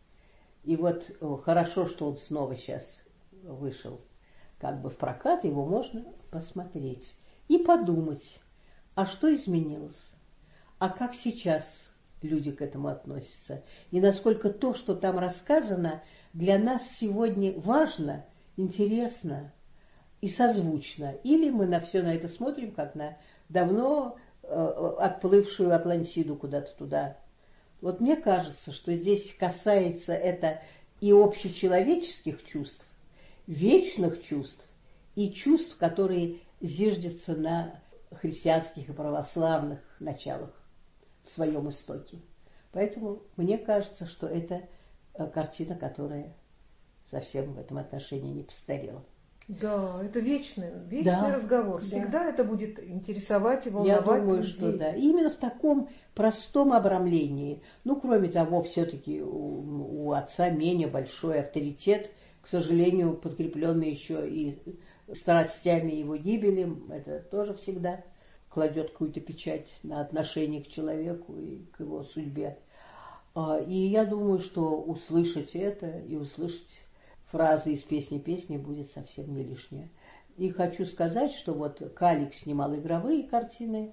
E: И вот о, хорошо, что он снова сейчас вышел как бы в прокат, его можно посмотреть и подумать, а что изменилось, а как сейчас люди к этому относятся, и насколько то, что там рассказано, для нас сегодня важно, интересно и созвучно. Или мы на все на это смотрим, как на давно э, отплывшую Атлантиду куда-то туда. Вот мне кажется, что здесь касается это и общечеловеческих чувств, вечных чувств и чувств, которые зиждятся на христианских и православных началах в своем истоке. Поэтому мне кажется, что это картина, которая совсем в этом отношении не постарела.
B: Да, это вечный, вечный
E: да,
B: разговор. Всегда да. это будет интересовать и волновать
E: Я думаю,
B: людей.
E: что да. И именно в таком простом обрамлении. Ну, кроме того, все-таки у, у отца менее большой авторитет, к сожалению, подкрепленный еще и страстями его гибели. Это тоже всегда кладет какую-то печать на отношение к человеку и к его судьбе. И я думаю, что услышать это и услышать фразы из песни песни будет совсем не лишнее. И хочу сказать, что вот Калик снимал игровые картины,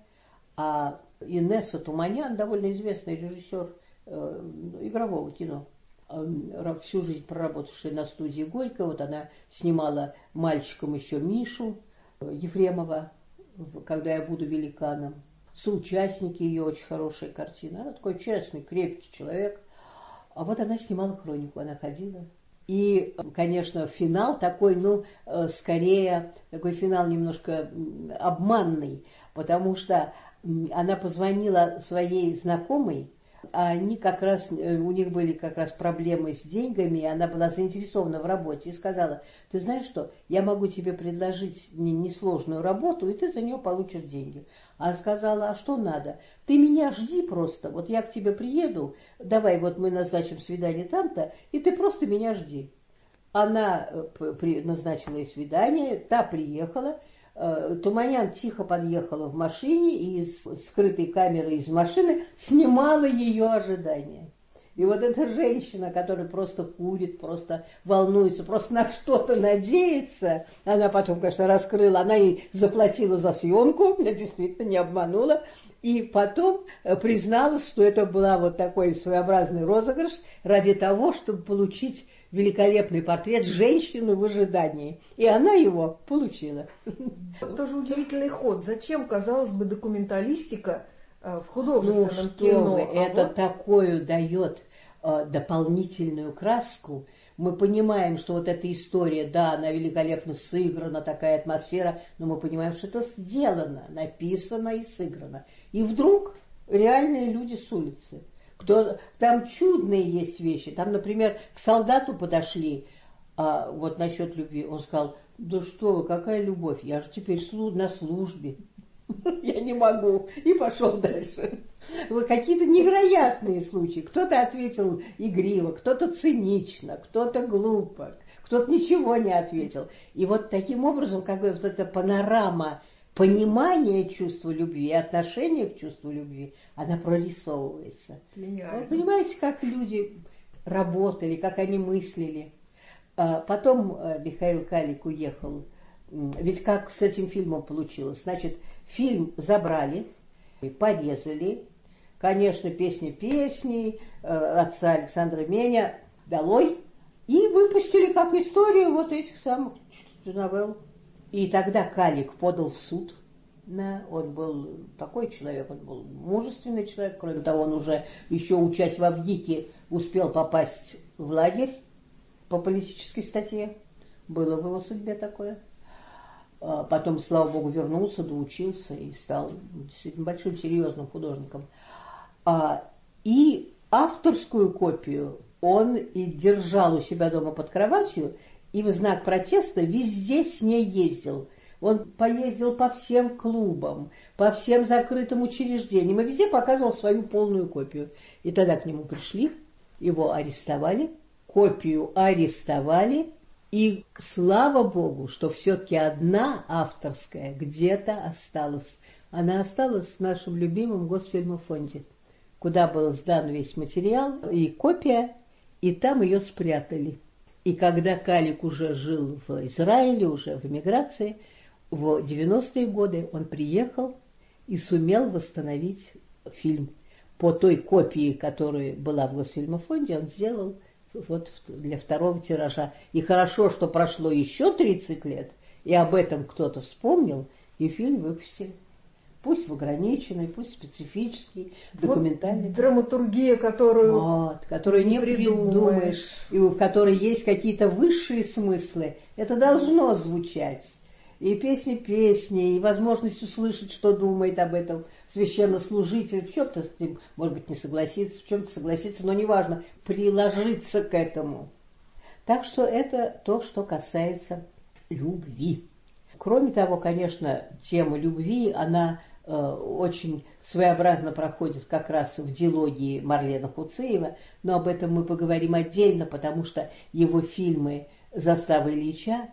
E: а Инесса Туманян, довольно известный режиссер э, игрового кино, э, всю жизнь проработавшая на студии Горько, вот она снимала мальчиком еще Мишу э, Ефремова, «Когда я буду великаном». Соучастники ее, очень хорошая картина. Она такой честный, крепкий человек. А вот она снимала хронику, она ходила. И, конечно, финал такой, ну, скорее, такой финал немножко обманный, потому что она позвонила своей знакомой, а они как раз, у них были как раз проблемы с деньгами, и она была заинтересована в работе, и сказала: ты знаешь что, я могу тебе предложить несложную работу, и ты за нее получишь деньги. Она сказала: а что надо? Ты меня жди просто, вот я к тебе приеду, давай вот мы назначим свидание там-то, и ты просто меня жди. Она назначила ей свидание, та приехала, Туманян тихо подъехала в машине и из скрытой камеры из машины снимала ее ожидания. И вот эта женщина, которая просто курит, просто волнуется, просто на что-то надеется, она потом, конечно, раскрыла, она ей заплатила за съемку, я действительно не обманула, и потом призналась, что это была вот такой своеобразный розыгрыш ради того, чтобы получить великолепный портрет женщины в ожидании. И она его получила.
B: Тоже удивительный ход. Зачем, казалось бы, документалистика в художественном
E: ну,
B: кино?
E: Вы,
B: а
E: это
B: вот...
E: такую дает э, дополнительную краску. Мы понимаем, что вот эта история, да, она великолепно сыграна, такая атмосфера, но мы понимаем, что это сделано, написано и сыграно. И вдруг реальные люди с улицы. Кто, там чудные есть вещи. Там, например, к солдату подошли, а, вот насчет любви. Он сказал: да что вы, какая любовь, я же теперь на службе. Я не могу. И пошел дальше. Вот какие-то невероятные случаи. Кто-то ответил игриво, кто-то цинично, кто-то глупо, кто-то ничего не ответил. И вот таким образом, как бы вот эта панорама понимание чувства любви, отношение к чувству любви, она прорисовывается. Вы понимаете, как люди работали, как они мыслили. Потом Михаил Калик уехал. Ведь как с этим фильмом получилось? Значит, фильм забрали, порезали. Конечно, песни песни отца Александра Меня долой. И выпустили как историю вот этих самых новелл. И тогда Калик подал в суд. Да, он был такой человек, он был мужественный человек. Кроме того, он уже, еще учась в Авгике, успел попасть в лагерь по политической статье. Было в его судьбе такое. Потом, слава богу, вернулся, доучился и стал действительно большим, серьезным художником. А, и авторскую копию он и держал у себя дома под кроватью, и в знак протеста везде с ней ездил. Он поездил по всем клубам, по всем закрытым учреждениям, и везде показывал свою полную копию. И тогда к нему пришли, его арестовали, копию арестовали, и слава Богу, что все-таки одна авторская где-то осталась. Она осталась в нашем любимом Госфильмофонде, куда был сдан весь материал и копия, и там ее спрятали. И когда Калик уже жил в Израиле, уже в эмиграции, в девяностые годы он приехал и сумел восстановить фильм. По той копии, которая была в Госфильмофонде, он сделал вот для второго тиража. И хорошо, что прошло еще тридцать лет, и об этом кто-то вспомнил, и фильм выпустили. Пусть в ограниченной, пусть специфический, документальный.
B: Вот драматургия, которую,
E: вот, которую не придумаешь. придумаешь, и в которой есть какие-то высшие смыслы. Это должно звучать. И песни песни, и возможность услышать, что думает об этом священнослужитель. В чем-то с ним, может быть, не согласиться, в чем-то согласиться, но неважно, приложиться к этому. Так что это то, что касается любви. Кроме того, конечно, тема любви, она э, очень своеобразно проходит как раз в дилогии Марлена Хуцеева, но об этом мы поговорим отдельно, потому что его фильмы «Застава Ильича»,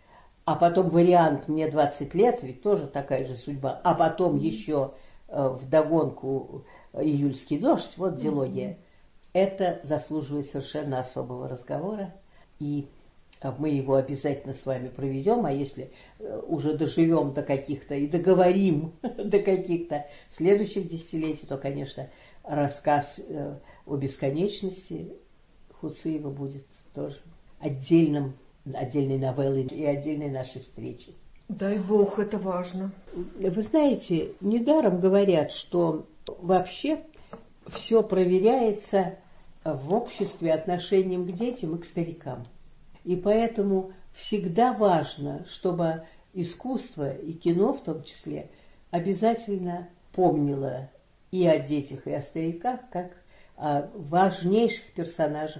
E: а потом вариант «Мне двадцать лет», ведь тоже такая же судьба, а потом еще э, вдогонку «Июльский дождь», вот дилогия. Mm-hmm. Это заслуживает совершенно особого разговора, и мы его обязательно с вами проведем, а если э, уже доживем до каких-то и договорим до каких-то следующих десятилетий, то, конечно, рассказ э, о бесконечности Хуцеева будет тоже отдельным отдельной новеллы и отдельной нашей встречи.
B: Дай Бог, это важно.
E: Вы знаете, недаром говорят, что вообще все проверяется в обществе отношением к детям и к старикам. И поэтому всегда важно, чтобы искусство и кино в том числе обязательно помнило и о детях, и о стариках, как о важнейших персонажах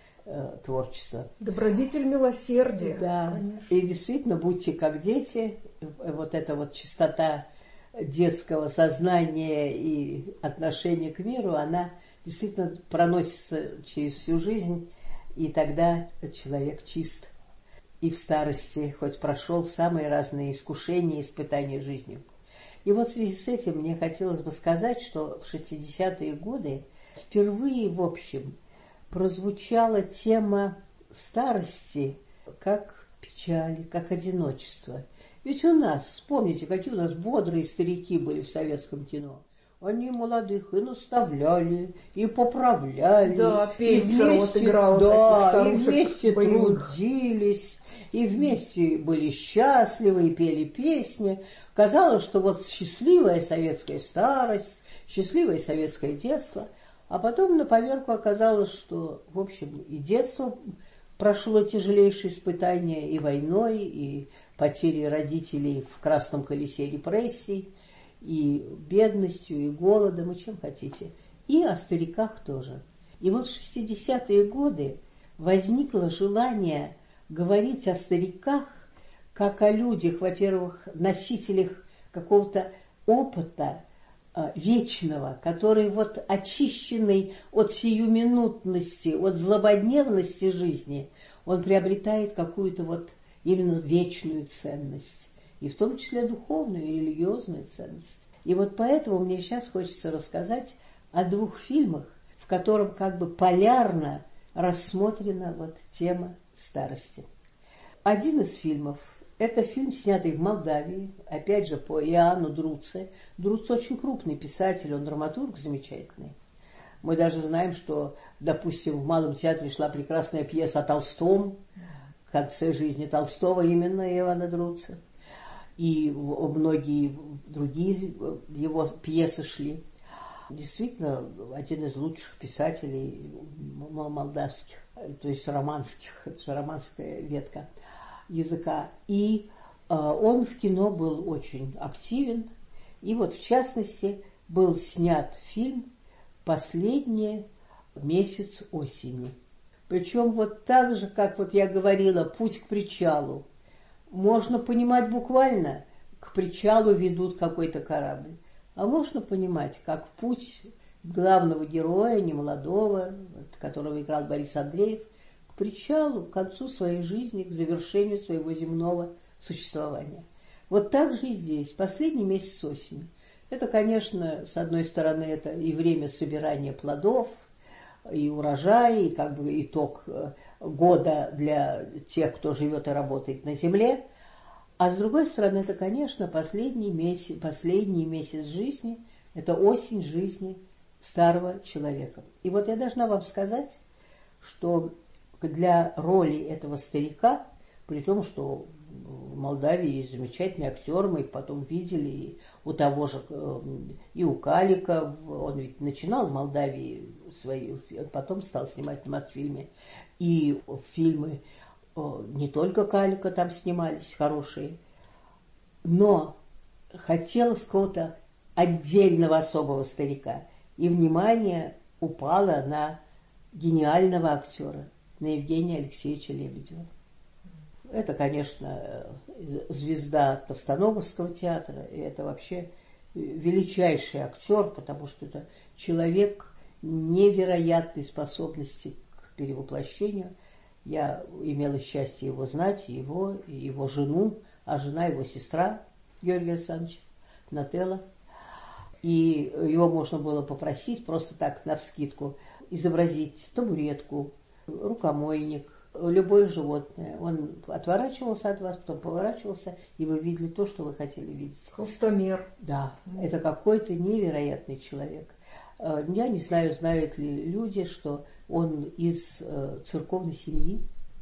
E: творчества.
B: Добродетель милосердия.
E: Да.
B: Конечно.
E: И действительно, будьте как дети. Вот эта вот чистота детского сознания и отношения к миру, она действительно проносится через всю жизнь, и тогда человек чист. И в старости хоть прошел самые разные искушения и испытания жизнью. И вот в связи с этим мне хотелось бы сказать, что в шестидесятые годы впервые, в общем, прозвучала тема старости как печали, как одиночества. Ведь у нас, вспомните, какие у нас бодрые старики были в советском кино. Они молодых и наставляли, и поправляли.
B: Да, Пельцер
E: вместе,
B: вот играл
E: да,
B: таких
E: и вместе
B: боевых.
E: трудились, и вместе были счастливы, и пели песни. Казалось, что вот счастливая советская старость, счастливое советское детство. А потом на поверку оказалось, что, в общем, и детство прошло тяжелейшие испытания и войной, и потерей родителей в красном колесе репрессий, и бедностью, и голодом, и чем хотите. И о стариках тоже. И вот в шестидесятые годы возникло желание говорить о стариках, как о людях, во-первых, носителях какого-то опыта, вечного, который вот очищенный от сиюминутности, от злободневности жизни, он приобретает какую-то вот именно вечную ценность, и в том числе духовную и религиозную ценность. И вот поэтому мне сейчас хочется рассказать о двух фильмах, в котором как бы полярно рассмотрена вот тема старости. Один из фильмов – это фильм, снятый в Молдавии, опять же, по Иоанну Друце. Друце очень крупный писатель, он драматург замечательный. Мы даже знаем, что, допустим, в Малом театре шла прекрасная пьеса о Толстом, в конце жизни Толстого, именно Иоанна Друце. И многие другие его пьесы шли. Действительно, один из лучших писателей молдавских, то есть романских, это же романская ветка языка. И э, он в кино был очень активен. И вот, в частности, был снят фильм последний месяц осени. Причем вот так же, как вот я говорила, путь к причалу. Можно понимать буквально, к причалу ведут какой-то корабль. А можно понимать, как путь главного героя, немолодого, которого играл Борис Андреев, к причалу, к концу своей жизни, к завершению своего земного существования. Вот так же и здесь, последний месяц осени. Это, конечно, с одной стороны, это и время собирания плодов, и урожай, и как бы итог года для тех, кто живет и работает на земле. А с другой стороны, это, конечно, последний месяц, последний месяц жизни, это осень жизни старого человека. И вот я должна вам сказать, что для роли этого старика, при том, что в Молдавии есть замечательные актеры, мы их потом видели, и у того же, и у Калика, он ведь начинал в Молдавии свои, потом стал снимать на Мосфильме, и фильмы не только Калика там снимались, хорошие, но хотелось какого-то отдельного особого старика, и внимание упало на гениального актера, на Евгения Алексеевича Лебедева. Это, конечно, звезда Товстоноговского театра, и это вообще величайший актер, потому что это человек невероятной способности к перевоплощению. Я имела счастье его знать, его, и его жену, а жена его сестра Георгия Александровича, Нателла. И его можно было попросить просто так, навскидку, изобразить табуретку, рукомойник, любое животное. Он отворачивался от вас, потом поворачивался, и вы видели то, что вы хотели видеть.
B: Холстомер.
E: Да, mm. это какой-то невероятный человек. Я не знаю, знают ли люди, что он из церковной семьи,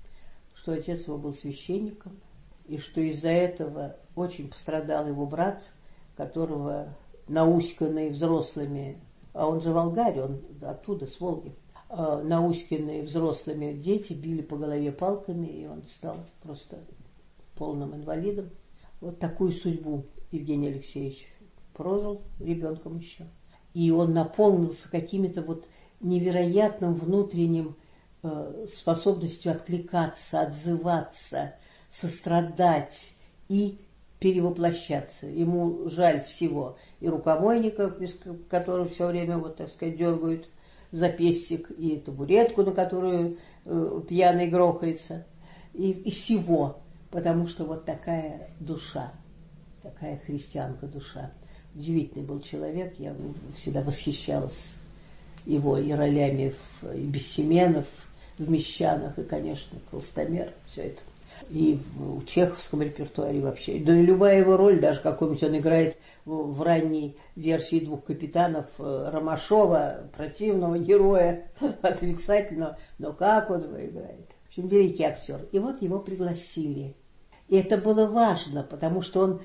E: что отец его был священником, и что из-за этого очень пострадал его брат, которого науськанный взрослыми, а он же волгарь, он оттуда, с Волги, науськанные взрослыми дети били по голове палками, и он стал просто полным инвалидом. Вот такую судьбу Евгений Алексеевич прожил ребенком еще. И он наполнился какими-то вот невероятным внутренним э, способностью откликаться, отзываться, сострадать и перевоплощаться. Ему жаль всего. И рукомойника, который все время, вот так сказать, дергают за пестик, и табуретку, на которую э, пьяный грохается, и, и всего, потому что вот такая душа, такая христианка душа. Удивительный был человек, я всегда восхищалась его и ролями в, и Бессеменов в «Мещанах», и, конечно, Холстомер, все это. И в чеховском репертуаре вообще. Да и любая его роль, даже какую-нибудь он играет в, в ранней версии «Двух капитанов» Ромашова, противного героя, отрицательного, но как он его играет. В общем, великий актер. И вот его пригласили. И это было важно, потому что он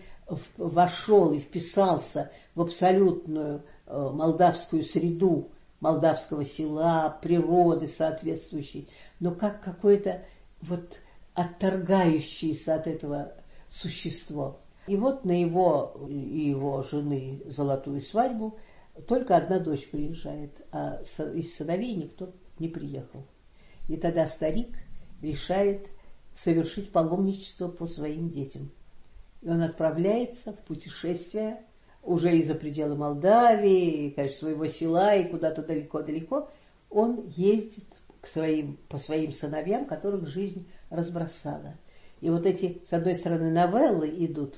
E: вошел и вписался в абсолютную молдавскую среду, молдавского села, природы соответствующей, но как какое-то вот отторгающееся от этого существо. И вот на его и его жены золотую свадьбу только одна дочь приезжает, а из сыновей никто не приехал. И тогда старик решает совершить паломничество по своим детям. И он отправляется в путешествие уже и за пределы Молдавии, и, конечно, своего села, и куда-то далеко-далеко. Он ездит к своим, по своим сыновьям, которых жизнь разбросала. И вот эти, с одной стороны, новеллы идут,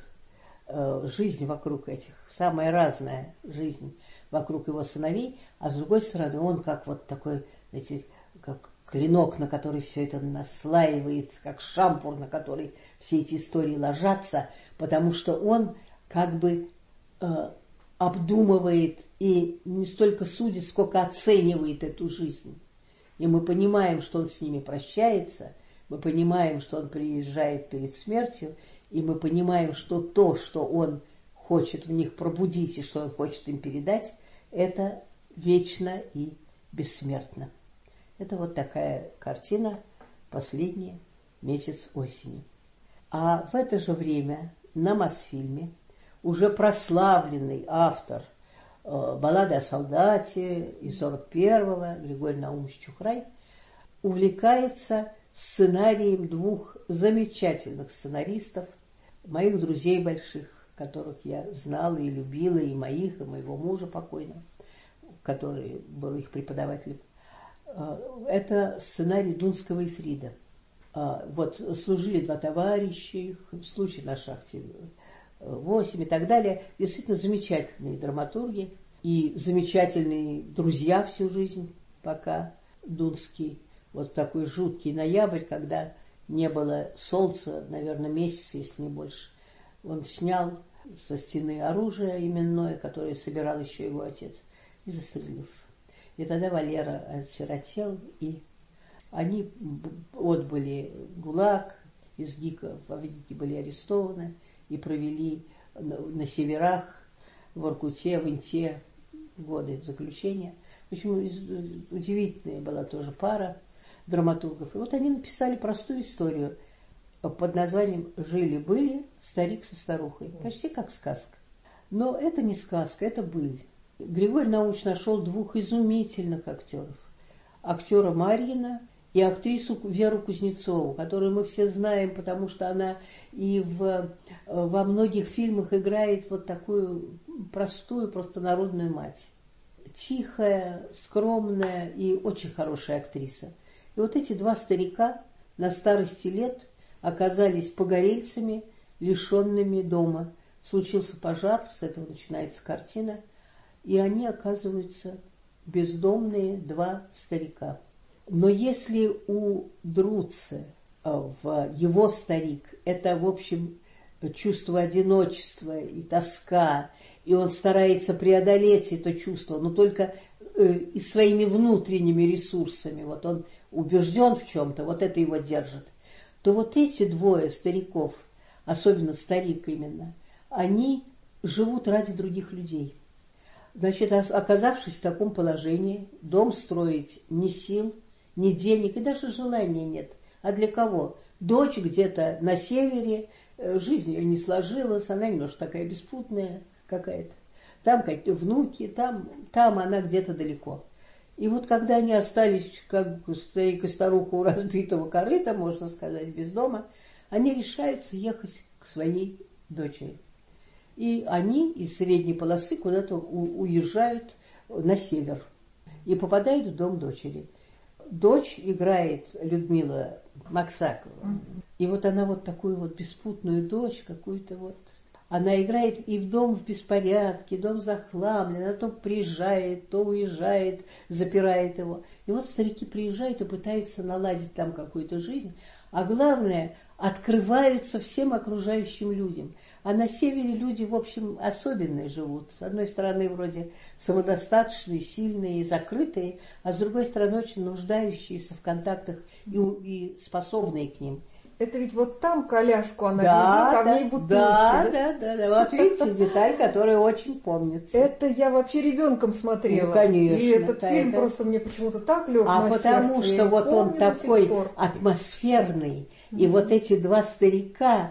E: э, жизнь вокруг этих, самая разная жизнь вокруг его сыновей, а с другой стороны, он как вот такой, знаете, как клинок, на который все это наслаивается, как шампур, на который все эти истории ложатся, потому что он как бы э, обдумывает и не столько судит, сколько оценивает эту жизнь. И мы понимаем, что он с ними прощается, мы понимаем, что он приезжает перед смертью, и мы понимаем, что то, что он хочет в них пробудить и что он хочет им передать, это вечно и бессмертно. Это вот такая картина «Последний месяц осени». А в это же время на Мосфильме уже прославленный автор баллады о солдате и сорок первого, Григорий Наумович Чухрай, увлекается сценарием двух замечательных сценаристов, моих друзей больших, которых я знала и любила, и моих, и моего мужа покойного, который был их преподавателем. Это сценарий Дунского и Фрида. Вот служили два товарища, их случай на шахте восемь и так далее. Действительно замечательные драматурги и замечательные друзья всю жизнь, пока Дунский. Вот такой жуткий ноябрь, когда не было солнца, наверное, месяца, если не больше. Он снял со стены оружие именное, которое собирал еще его отец, и застрелился. И тогда Валера осиротел, и они отбыли ГУЛАГ, из ГИКа, в ГИКе были арестованы и провели на, на северах, в Воркуте, в Инте годы заключения. В общем, удивительная была тоже пара драматургов. И вот они написали простую историю под названием «Жили-были старик со старухой». Почти как сказка. Но это не сказка, это быль. Григорий Наумович нашел двух изумительных актеров. Актера Марьина и актрису Веру Кузнецову, которую мы все знаем, потому что она и в, во многих фильмах играет вот такую простую, простонародную мать. Тихая, скромная и очень хорошая актриса. И вот эти два старика на старости лет оказались погорельцами, лишенными дома. Случился пожар, с этого начинается картина, и они оказываются бездомные два старика. Но если у Друца, в его старик, это, в общем, чувство одиночества и тоска, и он старается преодолеть это чувство, но только и своими внутренними ресурсами, вот он убежден в чем-то, вот это его держит, то вот эти двое стариков, особенно старик именно, они живут ради других людей. Значит, оказавшись в таком положении, дом строить ни сил, ни денег, и даже желания нет. А для кого? Дочь где-то на севере, жизнь ее не сложилась, она немножко такая беспутная какая-то. Там какие-то внуки, там, там она где-то далеко. И вот когда они остались, как старик и старуха у разбитого корыта, можно сказать, без дома, они решаются ехать к своей дочери. И они из средней полосы куда-то у- уезжают на север и попадают в дом дочери. Дочь играет Людмила Максакова. И вот она вот такую вот беспутную дочь, какую-то вот... Она играет и в дом в беспорядке, дом захламлен, она то приезжает, то уезжает, запирает его. И вот старики приезжают и пытаются наладить там какую-то жизнь. А главное, открываются всем окружающим людям. А на севере люди, в общем, особенные живут. С одной стороны, вроде самодостаточные, сильные, закрытые, а с другой стороны, очень нуждающиеся в контактах и, и способные к ним.
B: Это ведь вот там коляску она
E: Да,
B: везет, а
E: да,
B: в ней бутылки.
E: да,
B: Да,
E: да, да, да. Вот видите, деталь, которая очень помнится.
B: Это я вообще ребенком смотрела.
E: Ну, конечно.
B: И этот
E: да,
B: фильм
E: это...
B: просто мне почему-то так лег
E: А
B: на
E: потому
B: сердце.
E: что
B: Я
E: вот он
B: помню до сих
E: такой
B: пор.
E: атмосферный, и mm-hmm. вот эти два старика,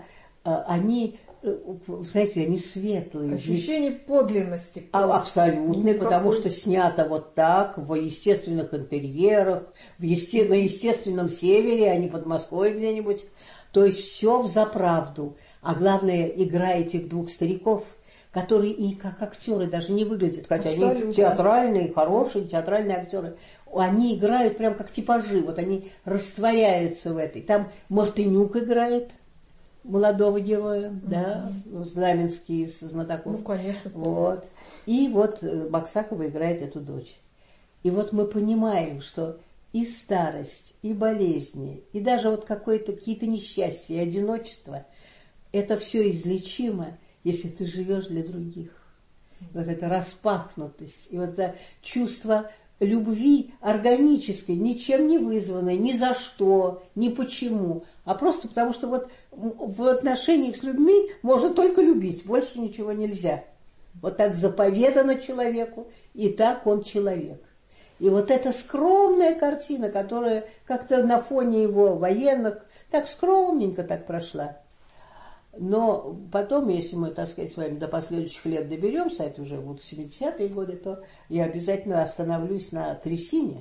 E: они, знаете, они светлые.
B: Ощущение подлинности.
E: А, абсолютно,
B: Никакой...
E: потому что снято вот так, в естественных интерьерах, в есте... на естественном севере, а не под Москвой где-нибудь. То есть все взаправду. А главное, игра этих двух стариков, которые и как актеры даже не выглядят, хотя абсолютно. Они театральные, хорошие театральные актеры. Они играют прям как типажи, вот они растворяются в этой. Там Мартынюк играет молодого героя, mm-hmm. да, Знаменский из знатоков.
B: Ну, конечно.
E: Вот. И вот Максакова играет эту дочь. И вот мы понимаем, что и старость, и болезни, и даже вот какое-то, какие-то несчастья, и одиночество, это все излечимо, если ты живешь для других. Вот эта распахнутость, и вот это чувство любви органической, ничем не вызванной, ни за что, ни почему, а просто потому, что вот в отношениях с людьми можно только любить, больше ничего нельзя. Вот так заповедано человеку, и так он человек. И вот эта скромная картина, которая как-то на фоне его военных так скромненько так прошла, Но потом, если мы, так сказать, с вами до последующих лет доберемся, это уже будут семидесятые годы, то я обязательно остановлюсь на «Трясине».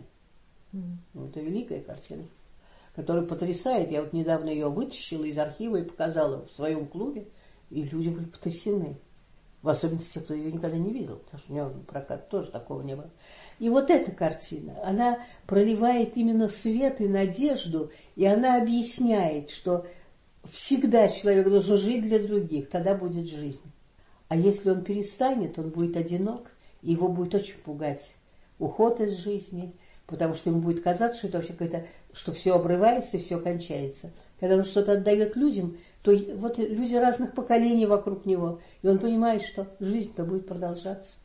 E: Mm. Это великая картина, которая потрясает. Я вот недавно ее вытащила из архива и показала в своем клубе, и люди были потрясены. В особенности те, кто ее никогда не видел, потому что у меня прокат тоже такого не было. И вот эта картина, она проливает именно свет и надежду, и она объясняет, что всегда человек должен жить для других, тогда будет жизнь. А если он перестанет, он будет одинок, и его будет очень пугать уход из жизни, потому что ему будет казаться, что это вообще какое-то, что все обрывается и все кончается. Когда он что-то отдает людям, то вот люди разных поколений вокруг него, и он понимает, что жизнь-то будет продолжаться,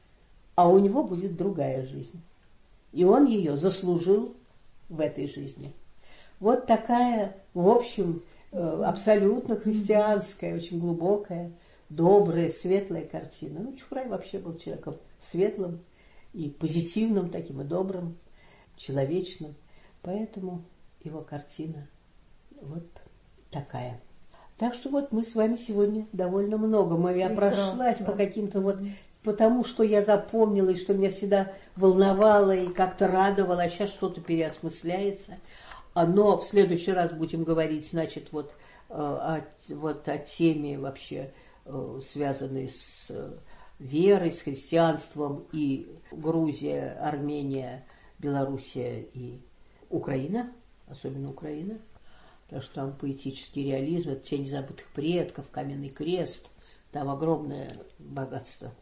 E: а у него будет другая жизнь. И он ее заслужил в этой жизни. Вот такая, в общем, абсолютно христианская, очень глубокая, добрая, светлая картина. Ну, Чухрай вообще был человеком светлым и позитивным таким, и добрым, человечным. Поэтому его картина вот такая. Так что вот мы с вами сегодня довольно много. Мы, я прошлась по каким-то вот, потому что я запомнила, и что меня всегда волновало, и как-то радовало, а сейчас что-то переосмысляется. Но в следующий раз будем говорить, значит, вот о, вот о теме вообще, связанной с верой, с христианством, и Грузия, Армения, Белоруссия и Украина, особенно Украина, потому что там поэтический реализм, это тень забытых предков, каменный крест, там огромное богатство.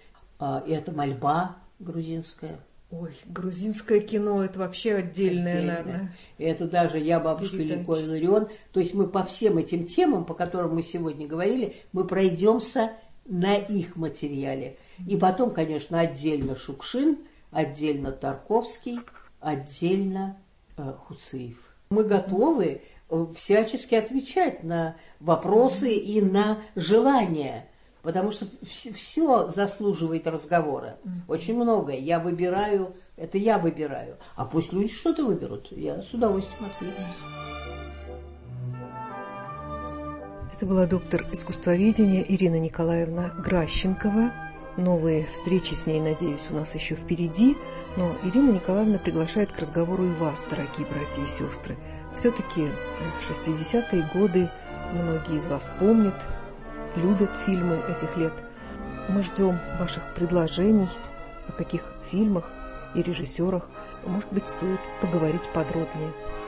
E: И это мольба грузинская.
B: Ой, грузинское кино, это вообще отдельное, отдельное. Наверное.
E: Это даже «Я, бабушка Лико и Ларион». То есть мы по всем этим темам, по которым мы сегодня говорили, мы пройдемся на их материале. И потом, конечно, отдельно Шукшин, отдельно Тарковский, отдельно э, Хуциев. Мы готовы всячески отвечать на вопросы и на желания. Потому что все заслуживает разговора. Очень многое. Я выбираю, это я выбираю. А пусть люди что-то выберут. Я с удовольствием откликнусь.
B: Это была доктор искусствоведения Ирина Николаевна Гращенкова. Новые встречи с ней, надеюсь, у нас еще впереди. Но Ирина Николаевна приглашает к разговору и вас, дорогие братья и сестры. Все-таки шестидесятые годы многие из вас помнят, любят фильмы этих лет. Мы ждем ваших предложений, о каких фильмах и режиссерах, может быть, стоит поговорить подробнее.